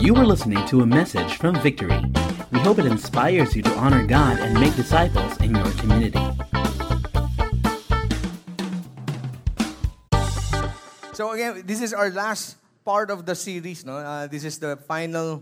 You are listening to a message from Victory. We hope it inspires you to honor God and make disciples in your community. So again, this is our last part of the series. No, this is the final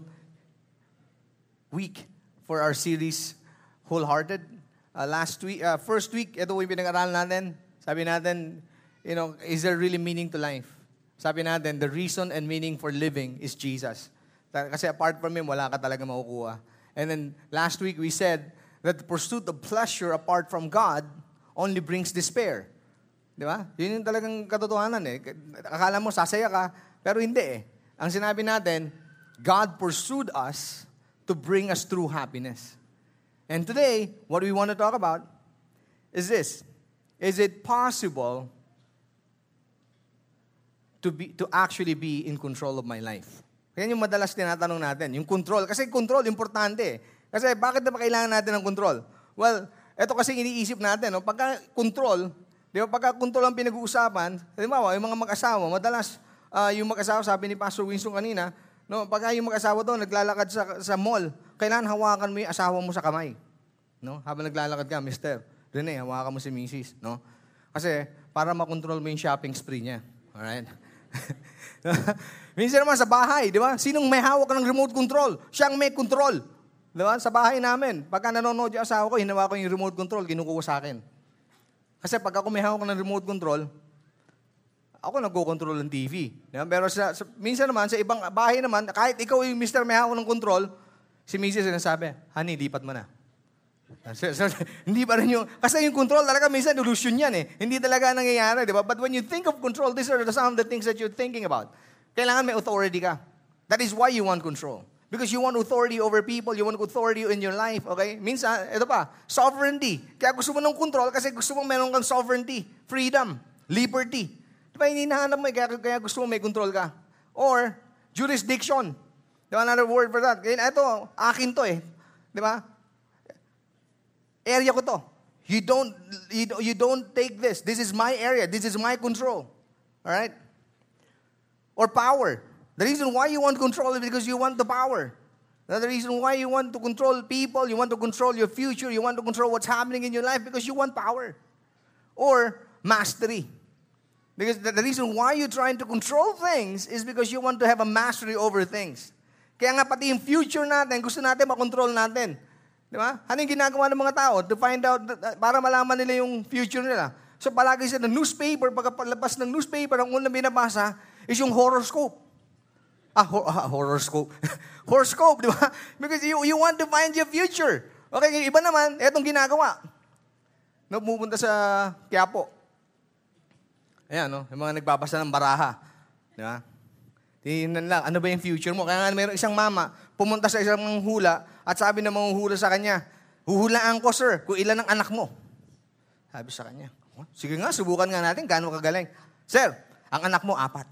week for our series, Wholehearted. First week, ito yung pinag-aralan natin. Sabi natin, is there really meaning to life? Sabi natin, the reason and meaning for living is Jesus. Kasi apart from Him, wala ka talaga makukuha. And then last week, we said that the pursuit of pleasure apart from God only brings despair. Di ba? Yun yung talagang katotohanan eh. Akala mo, sasaya ka, pero hindi eh. Ang sinabi natin, God pursued us to bring us through happiness. And today, what we want to talk about is this. Is it possible to actually be in control of my life? Yan yung madalas tinatanong natin, yung control. Kasi control, importante. Kasi bakit na ba kailangan natin ng control? Well, ito kasi iniisip natin. No? Pagka control, di ba, pagka control ang pinag-uusapan, halimbawa, yung mga mag-asawa, madalas yung mag-asawa, sabi ni Pastor Winston kanina, no, pagka yung mag-asawa doon, naglalakad sa mall, kailangan hawakan mo yung asawa mo sa kamay. No? Habang naglalakad ka, Mr. Rene, hawakan mo si Mrs. No? Kasi para makontrol mo yung shopping spree niya. Alright? Minsan naman sa bahay, di ba? Sinong may hawak ng remote control? Siyang may control. Di ba? Sa bahay namin, pagka nanonood yung asawa ko, hinawa ko yung remote control, kinukuha sa akin. Kasi pag ako may hawak ng remote control, ako nagko-control ng TV. Di ba? Pero minsan naman, sa ibang bahay naman, kahit ikaw yung Mr. may hawak ng control, si Mrs. sinasabi, honey, lipat mo na. Hindi pa rin yung, kasi yung control talaga minsan illusion yan eh. Hindi talaga nangyayari, di ba? But when you think of control, these are some of the things that you're thinking about. Kailangan may authority ka. That is why you want control. Because you want authority over people, you want authority in your life, okay? Minsan, ito pa, sovereignty. Kaya gusto mo ng control kasi gusto mo meron kang sovereignty, freedom, liberty. Di ba, hinahanap mo kaya gusto mo may control ka. Or, jurisdiction. Di ba, another word for that. Kaya ito, akin to eh. Di ba? Area ko to. You don't take this. This is my area. This is my control. All right? Or power. The reason why you want control is because you want the power. The reason why you want to control people, you want to control your future, you want to control what's happening in your life because you want power. Or mastery. Because the reason why you're trying to control things is because you want to have a mastery over things. Kaya nga pati yung future natin, gusto natin makontrol natin. Di ba? Ano yung ginagawa ng mga tao to find out, para malaman nila yung future nila? So palagi sa newspaper, pagkapalabas ng newspaper, ang unang binabasa is yung horoscope. Horoscope. Horoscope, di ba? Because you want to find your future. Okay, yung iba naman, etong ginagawa. No, pupunta sa Quiapo. Ayan, no? Yung mga nagbabasa ng baraha. Di ba? Tingnan lang, ano ba yung future mo? Kaya nga mayroong isang mama, pumunta sa isang manghula at sabi ng manghula sa kanya, huhulaan ko, sir, kung ilan ang anak mo. Sabi sa kanya, sige nga, subukan nga natin, gaano kagaling. Sir, ang anak mo, 4.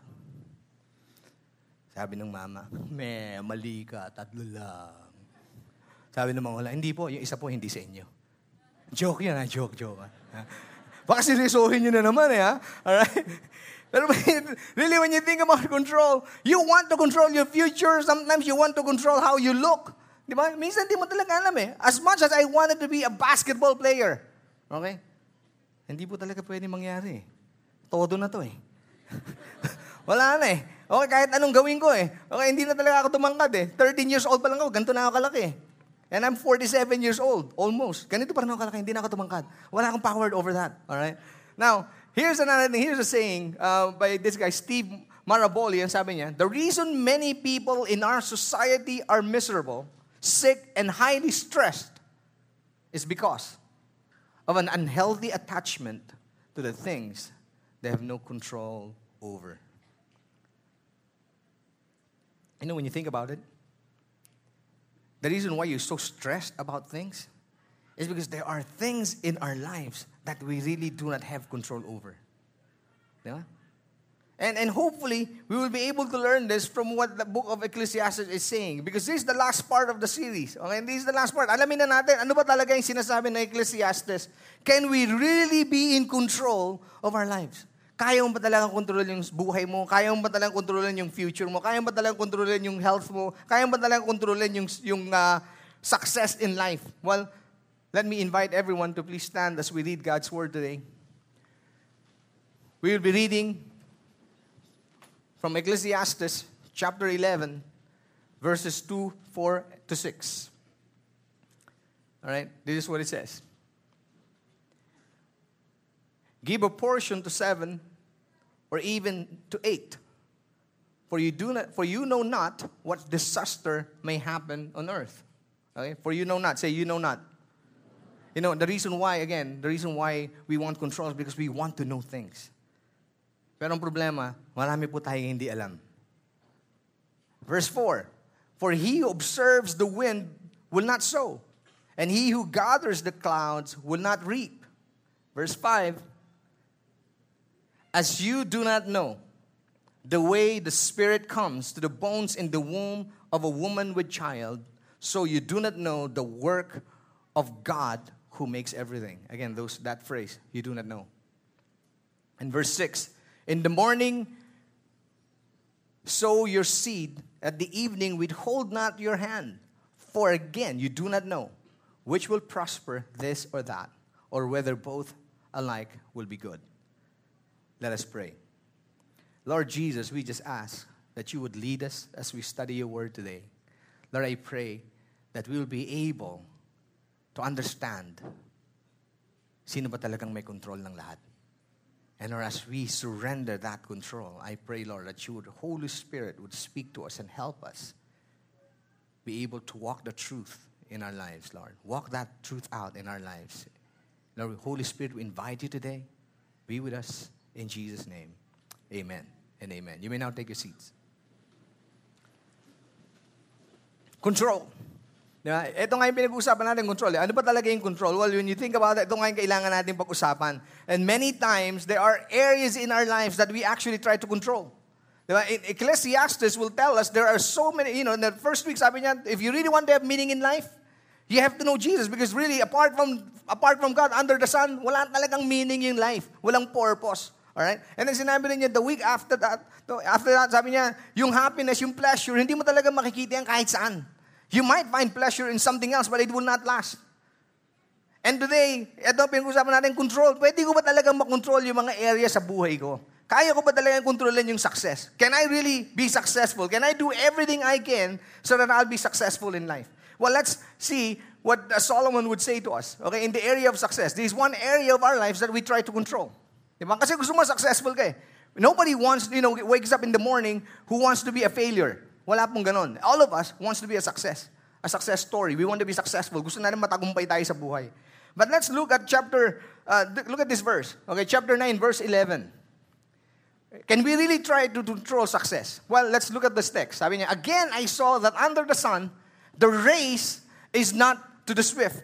Sabi ng mama, mali ka, 3 lang. Sabi ng manghula, hindi po, yung isa po, hindi sa inyo. Joke yan, joke. Baka seryosohin nyo na naman, ha? Alright? Pero really, when you think about control, you want to control your future. Sometimes you want to control how you look. Di ba? Minsan di mo talaga alam eh. As much as I wanted to be a basketball player. Okay? Hindi po talaga pwede mangyari. Todo na to eh. Wala na eh. Okay, kahit anong gawin ko eh. Okay, hindi na talaga ako tumangkad eh. 13 years old pa lang ako. Ganito na ako kalaki eh. And I'm 47 years old. Almost. Ganito pa rin ako kalaki. Hindi na ako tumangkad. Wala akong power over that. Alright? Now, here's another thing. Here's a saying by this guy, Steve Maraboli. Ang sabi niya, the reason many people in our society are miserable, sick, and highly stressed is because of an unhealthy attachment to the things they have no control over. You know, when you think about it, the reason why you're so stressed about things is because there are things in our lives that we really do not have control over. Yeah? And hopefully, we will be able to learn this from what the book of Ecclesiastes is saying. Because this is the last part of the series. Okay? This is the last part. Alamin na natin, ano ba talaga yung sinasabi ng Ecclesiastes? Can we really be in control of our lives? Kaya mo ba talagang kontrolin yung buhay mo? Kaya mo ba talagang kontrolin yung future mo? Kaya mo ba talagang kontrolin yung health mo? Kaya mo ba talagang kontrolin yung success in life? Well, let me invite everyone to please stand as we read God's Word today. We will be reading from Ecclesiastes chapter 11, verses 2, 4 to 6. All right, this is what it says. Give a portion to 7, or even to 8, for you know not what disaster may happen on earth. Okay, for you know not. Say, you know not. You know, the reason why we want control is because we want to know things. Pero ang problema, marami po tayong hindi alam. Verse 4, for he who observes the wind will not sow, and he who gathers the clouds will not reap. Verse 5, as you do not know the way the Spirit comes to the bones in the womb of a woman with child, so you do not know the work of God who makes everything. Again, that phrase, you do not know. And verse 6, in the morning sow your seed, at the evening withhold not your hand, for again you do not know which will prosper, this or that, or whether both alike will be good. Let us pray. Lord Jesus, we just ask that you would lead us as we study your word today. Lord, I pray that we will be able to understand sino ba talagang may control ng lahat. And Lord, as we surrender that control, I pray, Lord, that you would, Holy Spirit, would speak to us and help us be able to walk the truth in our lives, Lord. Walk that truth out in our lives. Lord, Holy Spirit, we invite you today. Be with us. In Jesus' name, amen and amen. You may now take your seats. Control. Diba? Ito nga yung pinag-uusapan natin, control. Ano ba talaga yung control? Well, when you think about it, ito nga yung kailangan natin pag-usapan. And many times, there are areas in our lives that we actually try to control. Diba? In Ecclesiastes will tell us there are so many, in the first week, sabi niya, if you really want to have meaning in life, you have to know Jesus. Because really, apart from God, under the sun, wala talagang meaning in life. Walang purpose. Alright? And then sinabi niya, the week after that, sabi niya, yung happiness, yung pleasure, hindi mo talaga makikita yan kahit saan. You might find pleasure in something else, but it will not last. And today, ito pinag-usapan natin, control. Pwede ko ba talagang makontrol yung mga area sa buhay ko? Kaya ko ba talagang kontrolin yung success? Can I really be successful? Can I do everything I can so that I'll be successful in life? Well, let's see what Solomon would say to us. Okay, in the area of success, there is one area of our lives that we try to control. Diba? Kasi gusto mo successful ka eh. Nobody wants, wakes up in the morning who wants to be a failure. Wala pong ganon. All of us wants to be a success story. We want to be successful. Gusto natin matagumpay tayo sa buhay. But let's look at look at this verse. Okay, chapter 9, verse 11. Can we really try to control success? Well, let's look at this text. Sabi niya, again, I saw that under the sun, the race is not to the swift.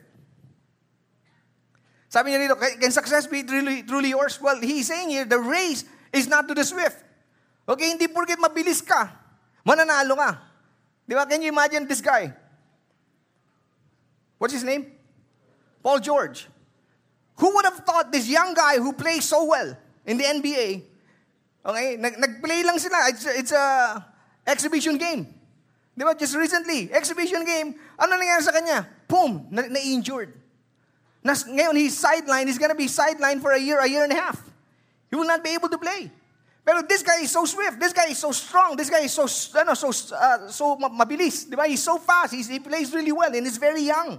Sabi niya dito, can success be truly yours? Well, he's saying here, the race is not to the swift. Okay, hindi porket mabilis ka, mananalo ka. Di ba? Can you imagine this guy? What's his name? Paul George. Who would have thought this young guy who plays so well in the NBA, okay, nag-play lang sila. It's a exhibition game. Di ba? Just recently, exhibition game, ano nangyari sa kanya? Boom! Na-injured. Ngayon, he's sidelined. He's gonna be sidelined for a year and a half. He will not be able to play. Pero this guy is so swift. This guy is so strong. This guy is so mabilis. Diba? He's so fast. He plays really well and he's very young.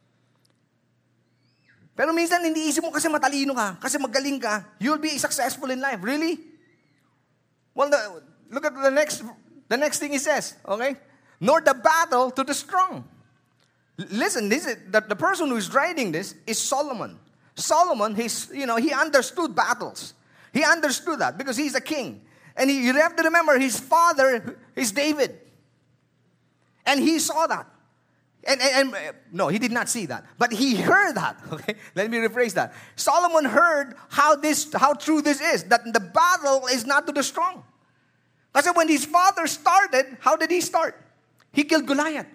Pero minsan, hindi isip mo kasi matalino ka, kasi magaling ka, you'll be successful in life. Really? Well, look at the next thing he says. Okay? Nor the battle to the strong. Listen, the person who is writing this is Solomon. Solomon, he understood battles. He understood that because he's a king. And you have to remember, his father is David. And he saw that. And no, he did not see that. But he heard that. Okay? Let me rephrase that. Solomon heard how true this is. That the battle is not to the strong. Kasi when his father started, how did he start? He killed Goliath.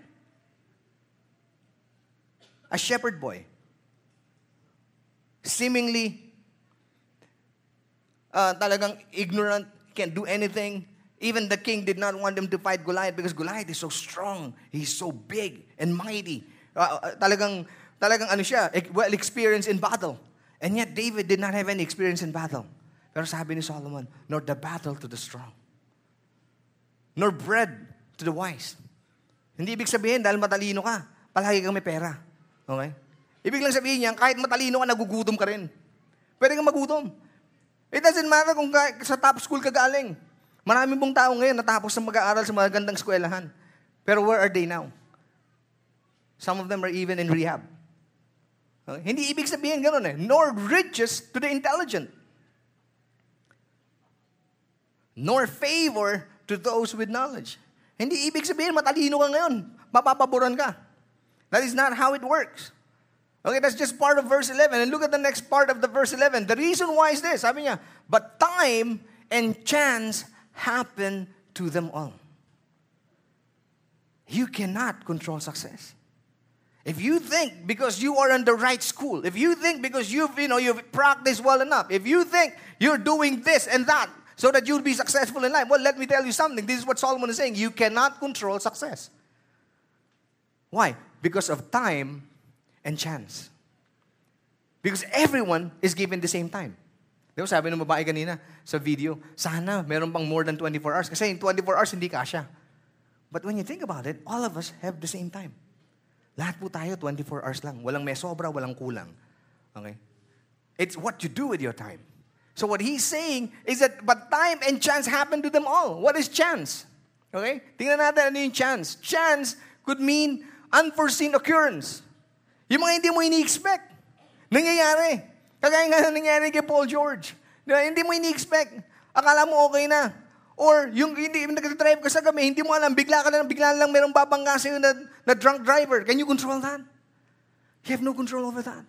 A shepherd boy. Seemingly talagang ignorant, can't do anything. Even the king did not want them to fight Goliath because Goliath is so strong. He's so big and mighty. Talagang ano siya, well experienced in battle. And yet David did not have any experience in battle. Pero sabi ni Solomon, nor the battle to the strong, nor bread to the wise. Hindi ibig sabihin dahil matalino ka, palagi kang may pera. Okay? Ibig lang sabihin niya, kahit matalino ka, nagugutom ka rin. Pwede kang magutom. It doesn't matter kung sa top school ka galing. Marami pong tao ngayon natapos na mag-aaral sa mga gandang eskwelahan. Pero where are they now? Some of them are even in rehab. Okay? Hindi ibig sabihin ganun eh. Nor riches to the intelligent. Nor favor to those with knowledge. Hindi ibig sabihin matalino ka ngayon. Mapapaboran ka. That is not how it works. Okay, that's just part of verse 11. And look at the next part of the verse 11. The reason why is this. Sabi niya, but time and chance happen to them all. You cannot control success. If you think because you are in the right school, if you think because you've practiced well enough, if you think you're doing this and that so that you'll be successful in life, well, let me tell you something. This is what Solomon is saying. You cannot control success. Why? Because of time and chance. Because everyone is given the same time. Di ba sabi ng babae kanina sa video, sana meron pang more than 24 hours. Kasi in 24 hours, hindi kasya. But when you think about it, all of us have the same time. Lahat po tayo, 24 hours lang. Walang may sobra, walang kulang. Okay? It's what you do with your time. So what he's saying is that, but time and chance happen to them all. What is chance? Okay? Tingnan natin ano yung chance. Chance could mean unforeseen occurrence. Yung mga hindi mo ini-expect. Nangyayari. Kagaya nga nangyari kay Paul George. Diba? Hindi mo ini-expect. Akala mo okay na. Or yung hindi nag-drive ka sa gabi, hindi mo alam, bigla lang merong babangga sa'yo na drunk driver. Can you control that? You have no control over that.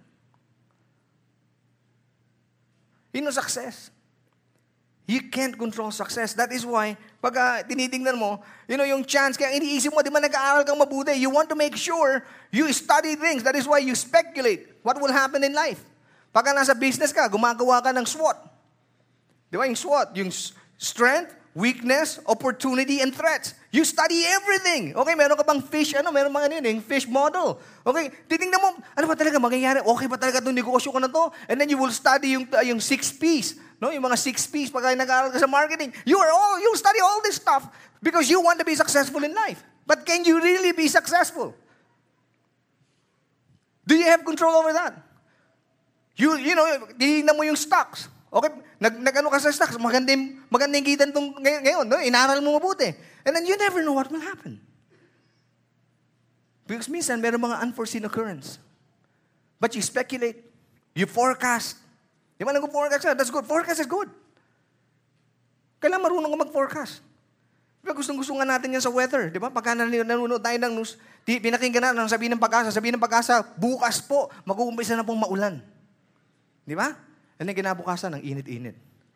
You know, success. You can't control success. That is why, pag tinitingnan mo, yung chance, kaya iniisip mo, di ba nag-aaral kang mabuti? You want to make sure you study things. That is why you speculate what will happen in life. Pagka nasa business ka, gumagawa ka ng SWOT. Di ba yung SWOT? Yung strength, weakness, opportunity, and threats. You study everything. Okay, meron ka bang fish, meron mga fish model. Okay, titingnan mo, ano ba talaga mangyayari? Okay ba talaga itong negosyo ko na to? And then you will study yung 6 P's. No, yung mga 6 P's pagka nag-aaral ka sa marketing. You study all this stuff because you want to be successful in life. But can you really be successful? Do you have control over that? Titingnan mo yung stocks. Okay, nag-ano ka sa stocks, magandang kita itong ngayon, no? Inaral mo mabuti. And then you never know what will happen. Because minsan, meron mga unforeseen occurrence. But you speculate, you forecast. Di ba nag-forecast ka? That's good. Forecast is good. Kailangan marunong ka mag-forecast. Diba gustong-gusto nga natin yan sa weather. Di ba? Pagka nanonood tayo ng news, pinakinggan na, sabihin ng pag-asa, bukas po, mag-uumpisa na pong maulan. Di ba? And then kinabukasan, ang init-init.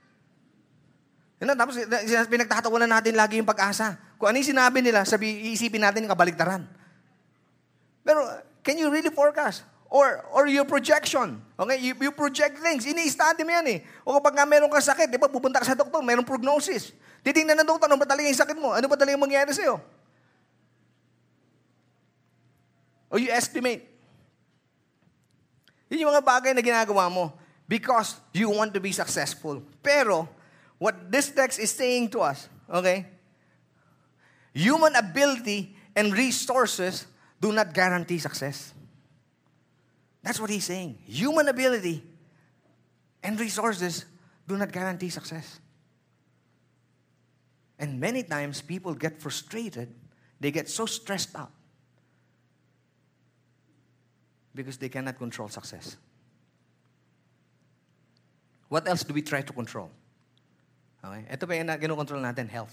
Tapos pinagtatawanan natin lagi yung pag-asa. Kung ano yung sinabi nila, iisipin natin yung kabaligtaran. Pero, can you really forecast? Or your projection. Okay? You project things. Ini-study mo yan eh. O kapag nga meron kang sakit, di ba, pupunta ka sa doktor, merong prognosis. Titingnan ng doktor, ano ba talaga yung sakit mo? Ano ba talaga yung mangyayari sa'yo? O you estimate. Yun yung mga bagay na ginagawa mo because you want to be successful. Pero, what this text is saying to us, okay, human ability and resources do not guarantee success. That's what he's saying. Human ability and resources do not guarantee success. And many times, people get frustrated. They get so stressed out because they cannot control success. What else do we try to control? Okay? Ito pa yung kinokontrol natin, health.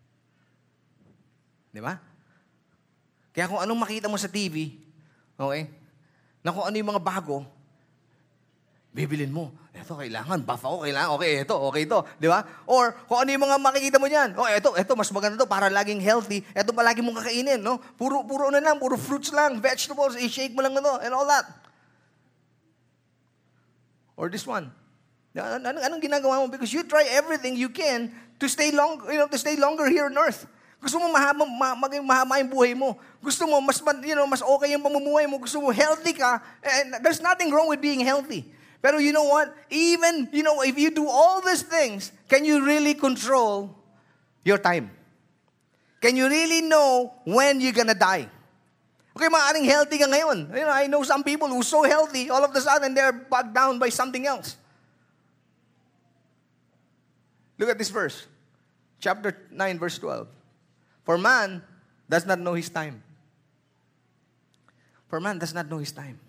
Di ba? Kaya kung anong makita mo sa TV, okay, na kung ano yung mga bago, bibilin mo. Ito, kailangan. Buff ako, kailangan. Okay, ito. Di ba? Or, kung ano yung mga makikita mo dyan. Oh, ito, mas maganda to para laging healthy. Ito pa lagi mong kakainin, no? Puro fruits lang, vegetables, i-shake mo lang na to, and all that. Or this one. Anong ginagawa mo? Because you try everything you can to stay longer here on earth. Gusto mo maging mahaba yung buhay mo. Gusto mo mas okay yung pamumuhay mo. Gusto mo healthy ka. And there's nothing wrong with being healthy. Pero you know what? Even, if you do all these things, can you really control your time? Can you really know when you're gonna die? Okay, maaaring healthy ka ngayon. I know some people who are so healthy, all of a sudden they're bogged down by something else. Look at this verse. Chapter 9, verse 12. For man does not know his time. For man does not know his time.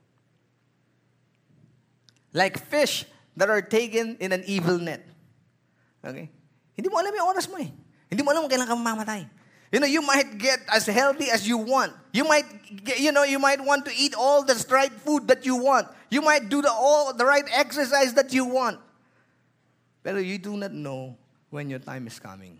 Like fish that are taken in an evil net. Okay? Hindi mo alam yung oras mo eh. Hindi mo alam kung kailan ka mamamatay. You might get as healthy as you want. You might want to eat all the right food that you want. You might do the right exercise that you want. Pero you do not know when your time is coming.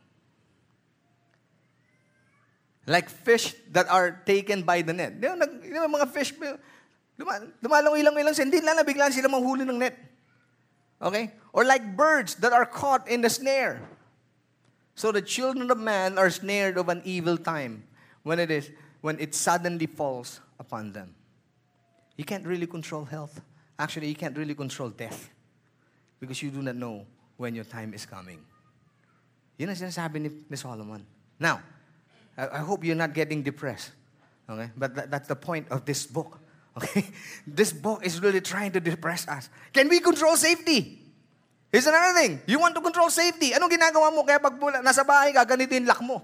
Like fish that are taken by the net. Mga fish, lumalangoy-langoy lang sila, hindi lang biglaan sila mahuli ng net. Okay? Or like birds that are caught in the snare. So the children of man are snared of an evil time when it suddenly falls upon them. You can't really control health. Actually, you can't really control death because you do not know when your time is coming. Yun ang sinasabi ni Solomon. Now, I hope you're not getting depressed. Okay? But that's the point of this book. Okay? This book is really trying to depress us. Can we control safety? Here's another thing. You want to control safety. Anong ginagawa mo kaya pag nasa bahay ka, ganito yung lock mo?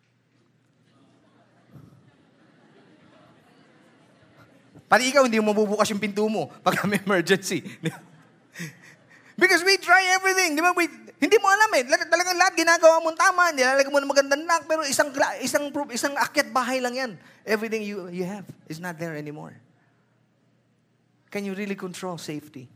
Pati ikaw, hindi mo mabubukas yung pinto mo pag may emergency. Because we try everything. Di ba? Hindi mo alam eh. Talagang lahat ginagawa mo tama. Nilalagay mo ng magandang lock. Pero isang akyat bahay lang yan. Everything you have is not there anymore. Can you really control safety?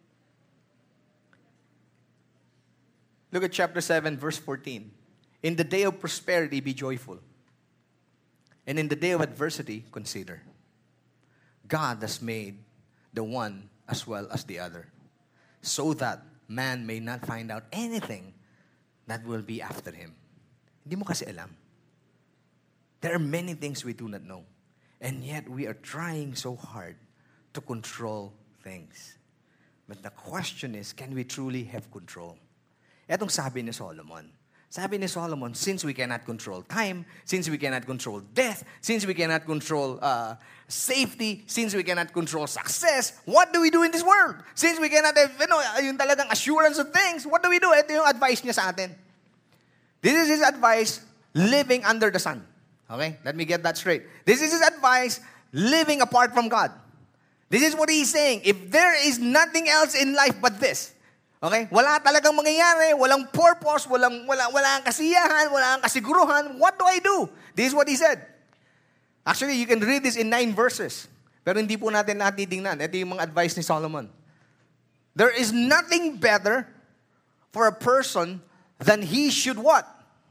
Look at chapter 7, verse 14. In the day of prosperity, be joyful. And in the day of adversity, consider. God has made the one as well as the other, so that man may not find out anything that will be after him. Hindi mo kasi alam. There are many things we do not know. And yet we are trying so hard to control things. But the question is, can we truly have control? Etong sabi ni Solomon. Sabi ni Solomon, since we cannot control time, since we cannot control death, since we cannot control safety, since we cannot control success, what do we do in this world? Since we cannot have, yung talagang assurance of things, what do we do? Ito yung advice niya sa atin. This is his advice, living under the sun. Okay? Let me get that straight. This is his advice, living apart from God. This is what he's saying. If there is nothing else in life but this, okay? Wala talagang mangyayari, walang purpose, walang kasiyahan, walang kasiguruhan. What do I do? This is what he said. Actually, you can read this in 9 verses. Pero hindi po natin lahat titingnan. Ito yung mga advice ni Solomon. There is nothing better for a person than he should what?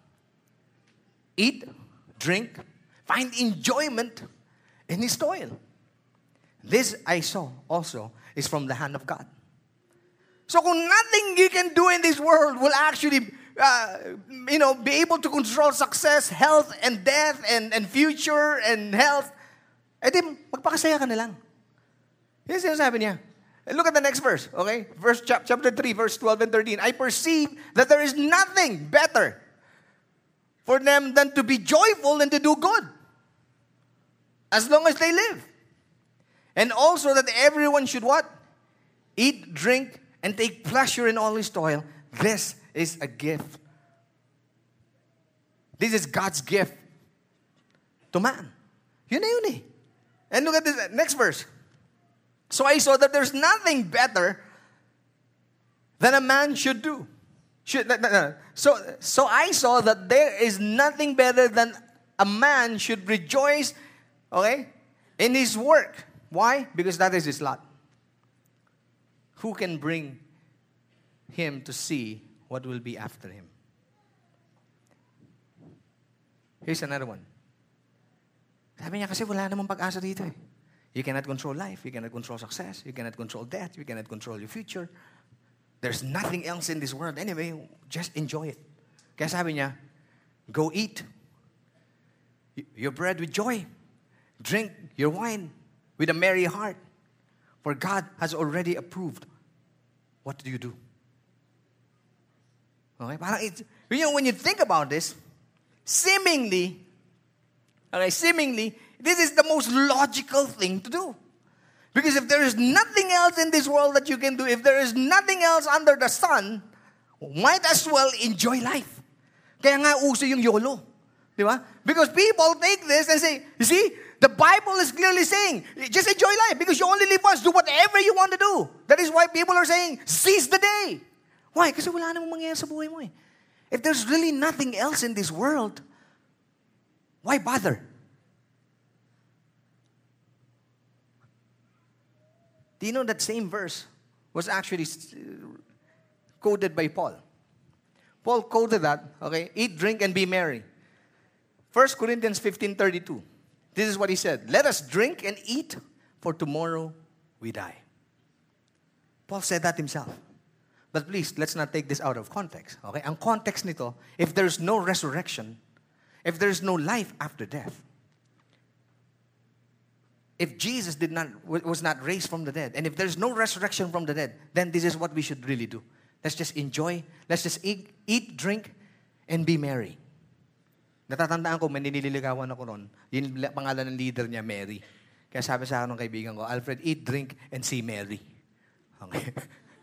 Eat, drink, find enjoyment in his toil. This I saw also is from the hand of God. So kung nothing you can do in this world will actually, be able to control success, health, and death, and future, and health, edi magpakasaya ka na lang. Yan sinasabi niya. And look at the next verse, okay? Chapter 3, verse 12 and 13. I perceive that there is nothing better for them than to be joyful and to do good, as long as they live. And also that everyone should what? Eat, drink, and take pleasure in all his toil. This is a gift. This is God's gift to man. Yun na yun eh. And look at this next verse. So I saw that there's nothing better than a man should do. So I saw that there is nothing better than a man should rejoice, okay, in his work. Why? Because that is his lot. Who can bring him to see what will be after him? Here's another one. Sabi niya kasi wala namang pag-asa dito eh. You cannot control life. You cannot control success. You cannot control death. You cannot control your future. there's nothing else in this world. Anyway, just enjoy it. Kaya sabi niya, go eat your bread with joy. Drink your wine with a merry heart. For God has already approved. What do you do? Okay? Parang when you think about this, seemingly, this is the most logical thing to do. Because if there is nothing else in this world that you can do, if there is nothing else under the sun, might as well enjoy life. Kaya nga uso yung YOLO. Di ba? Because people take this and say, you see, the Bible is clearly saying, just enjoy life because you only live once. Do whatever you want to do. That is why people are saying, seize the day. Why? Kasi wala namang mangyayari sa buhay mo eh. If there's really nothing else in this world, why bother? Do you know that same verse was actually quoted by Paul? Paul quoted that, okay? Eat, drink, and be merry. 1 Corinthians 15:32. This is what he said. Let us drink and eat, for tomorrow we die. Paul said that himself. But please, let's not take this out of context. Okay? Ang context nito, if there's no resurrection, if there's no life after death, if Jesus was not raised from the dead, and if there's no resurrection from the dead, then this is what we should really do. Let's just enjoy. Let's just eat, drink, and be merry. Natatandaan ko, may nililigawan ako noon. Yung pangalan ng leader niya, Mary. Kaya sabi sa akin ng kaibigan ko, Alfred, eat, drink, and see Mary. Okay.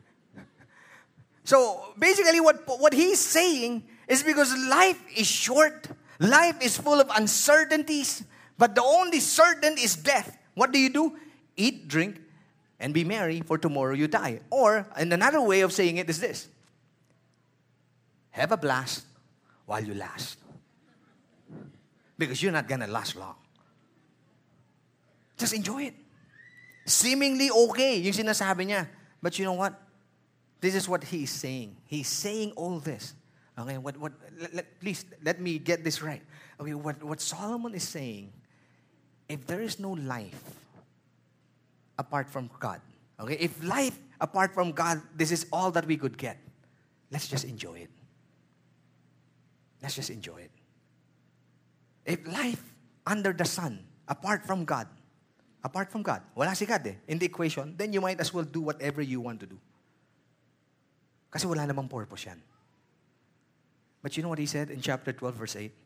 So, basically, what he's saying is because life is short, life is full of uncertainties, but the only certain is death. What do? Eat, drink, and be merry, for tomorrow you die. Or, and another way of saying it is this. Have a blast while you last. Because you're not gonna last long. Just enjoy it. Seemingly okay, yung sinasabi niya. But you know what? This is what he is saying. He's saying all this. Okay, please, let me get this right. Okay, what Solomon is saying, if there is no life apart from God, okay, if life apart from God, this is all that we could get, let's just enjoy it. Let's just enjoy it. If life under the sun, apart from God, wala si God in the equation, then you might as well do whatever you want to do. Kasi wala namang purpose yan. But you know what he said in chapter 12, verse 8?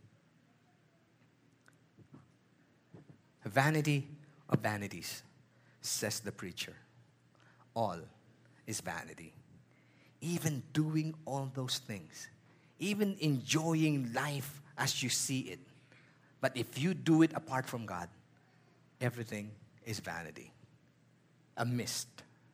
Vanity of vanities, says the preacher. All is vanity. Even doing all those things. Even enjoying life as you see it. But if you do it apart from God, everything is vanity. A mist.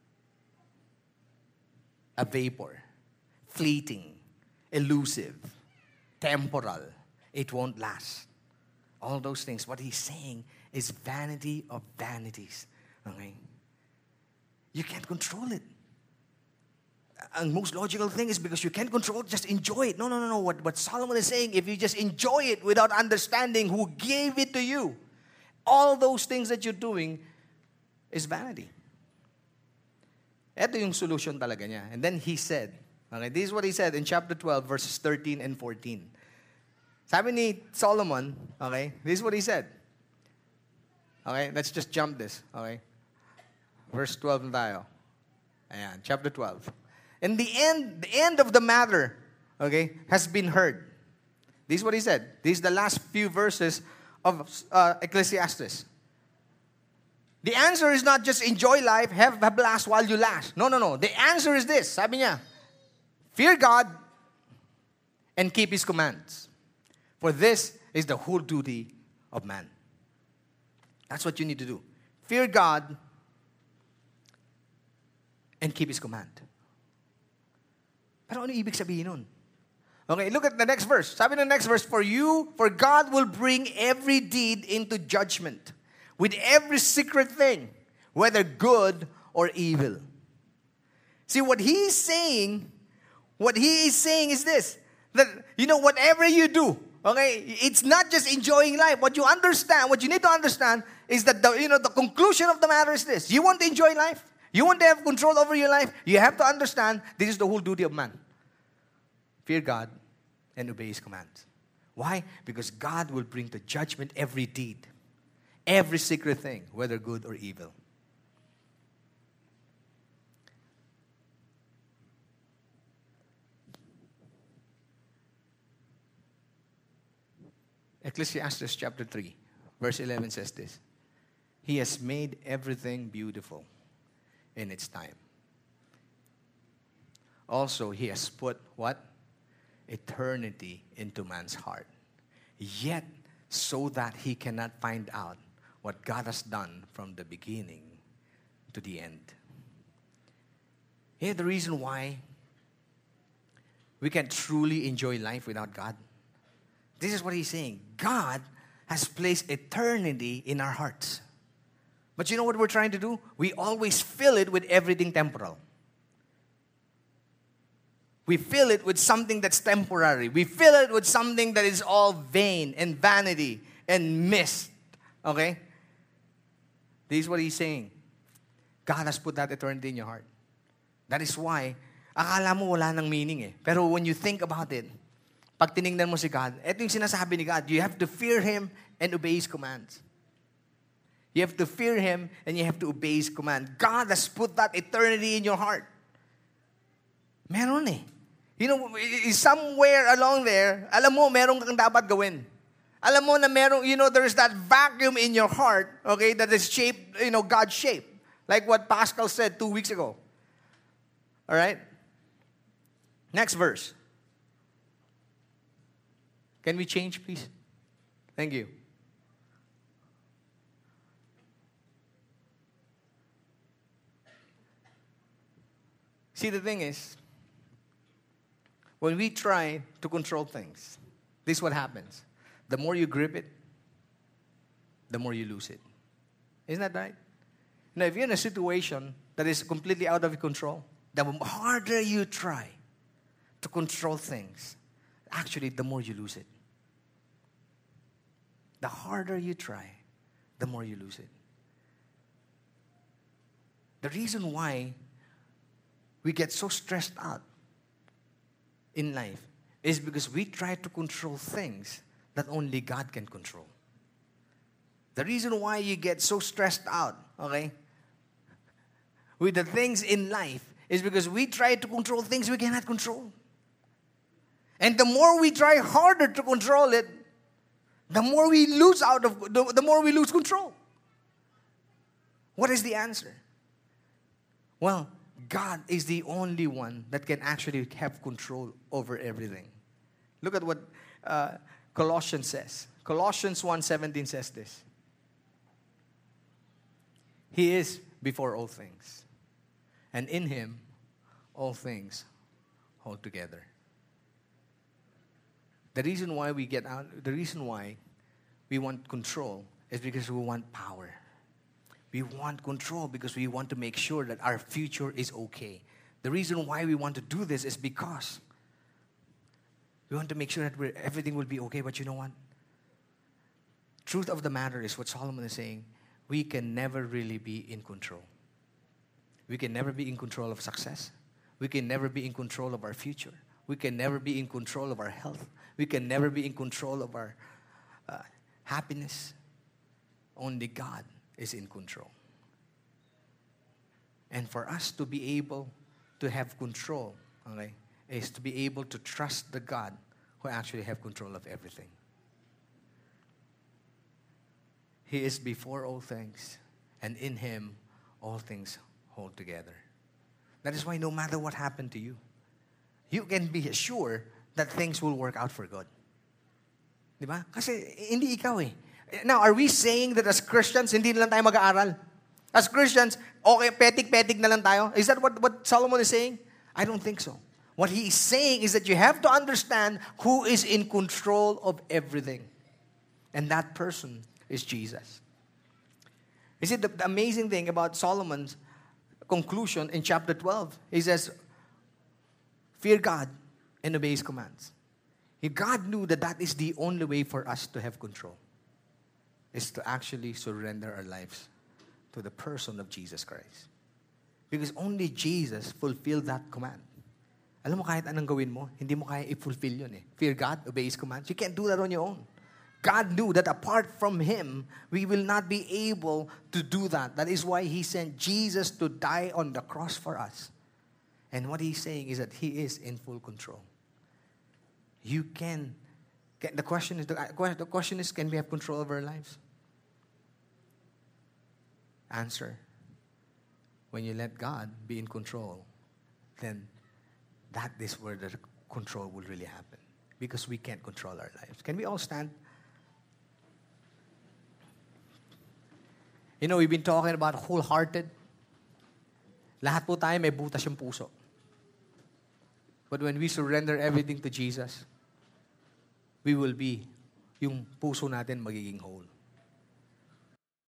A vapor. Fleeting. Elusive. Temporal. It won't last. All those things. What he's saying is vanity of vanities. Okay? You can't control it. And most logical thing is because you can't control it, just enjoy it. No. What Solomon is saying, if you just enjoy it without understanding who gave it to you, all those things that you're doing is vanity. Ito yung solution talaga niya. And then he said, okay, this is what he said in chapter 12, verses 13 and 14. Sabi ni Solomon, okay, this is what he said. Okay, let's just jump this. Okay, verse 12 na tayo. Ayan, chapter 12. And the end of the matter, okay, has been heard. This is what he said. These are the last few verses of Ecclesiastes. The answer is not just enjoy life, have a blast while you last. No. The answer is this. Sabi niya, fear God and keep His commands. For this is the whole duty of man. That's what you need to do. Fear God and keep His command. Pero ano ibig sabihin nun? Okay, look at the next verse. Sabi ng next verse, for God will bring every deed into judgment with every secret thing, whether good or evil. See, what he is saying is this, that, whatever you do, okay, it's not just enjoying life. What you need to understand is that the conclusion of the matter is this. You want to enjoy life? You want to have control over your life? You have to understand this is the whole duty of man. Fear God and obey His commands. Why? Because God will bring to judgment every deed, every secret thing, whether good or evil. Ecclesiastes chapter 3, verse 11 says this. He has made everything beautiful in its time. Also, He has put what? Eternity into man's heart. Yet, so that he cannot find out what God has done from the beginning to the end. Here's the reason why we can truly enjoy life without God. This is what He's saying. God has placed eternity in our hearts. But you know what we're trying to do? We always fill it with everything temporal. We fill it with something that's temporary. We fill it with something that is all vain and vanity and mist. Okay? This is what He's saying. God has put that eternity in your heart. That is why, akala mo wala nang meaning eh. Pero when you think about it, pag tinignan mo si God, ito yung sinasabi ni God, you have to fear Him and obey His commands. You have to fear Him and you have to obey His command. God has put that eternity in your heart. Meron eh. You know, somewhere along there, alam mo, meron kang dapat gawin. Alam mo na meron, you know, there's that vacuum in your heart, okay, that is shaped, you know, God's shape. Like what Pascal said 2 weeks ago. All right? Next verse. Can we change, please? Thank you. See, the thing is, when we try to control things, this is what happens. The more you grip it, the more you lose it. Isn't that right? Now, if you're in a situation that is completely out of your control, the harder you try to control things, actually, the more you lose it. The harder you try, the more you lose it. The reason why we get so stressed out in life is because we try to control things that only God can control. The reason why you get so stressed out, okay, with the things in life is because we try to control things we cannot control. And the more we try harder to control it, the more we lose the more we lose control. What is the answer? Well, God is the only one that can actually have control over everything. Look at what Colossians says. Colossians 1:17 says this. He is before all things, and in Him all things hold together. The reason why we want control is because we want power. We want control because we want to make sure that our future is okay. The reason why we want to do this is because we want to make sure that everything will be okay. But you know what? Truth of the matter is what Solomon is saying. We can never really be in control. We can never be in control of success. We can never be in control of our future. We can never be in control of our health. We can never be in control of our happiness. Only God is in control. And for us to be able to have control, okay, is to be able to trust the God who actually have control of everything. He is before all things, and in Him all things hold together. That is why no matter what happened to you, you can be sure that things will work out for God. Diba? Kasi hindi ikaw eh. Now, are we saying that as Christians, hindi na lang tayo mag-aaral? As Christians, okay, petik-petik na lang tayo? Is that what Solomon is saying? I don't think so. What he is saying is that you have to understand who is in control of everything. And that person is Jesus. You see, the amazing thing about Solomon's conclusion in chapter 12, he says, fear God and obey His commands. God knew that that is the only way for us to have control, is to actually surrender our lives to the person of Jesus Christ. Because only Jesus fulfilled that command. Alam mo, kahit anong gawin mo, hindi mo kaya i-fulfill yun eh. Fear God, obey His commands. You can't do that on your own. God knew that apart from Him, we will not be able to do that. That is why He sent Jesus to die on the cross for us. And what He's saying is that He is in full control. You can. The question is, can we have control over our lives? Answer. When you let God be in control, then that is where the control will really happen. Because we can't control our lives. Can we all stand? You know, we've been talking about wholehearted. Lahat po tayo may butas yung puso. But when we surrender everything to Jesus, we will be, yung puso natin magiging whole.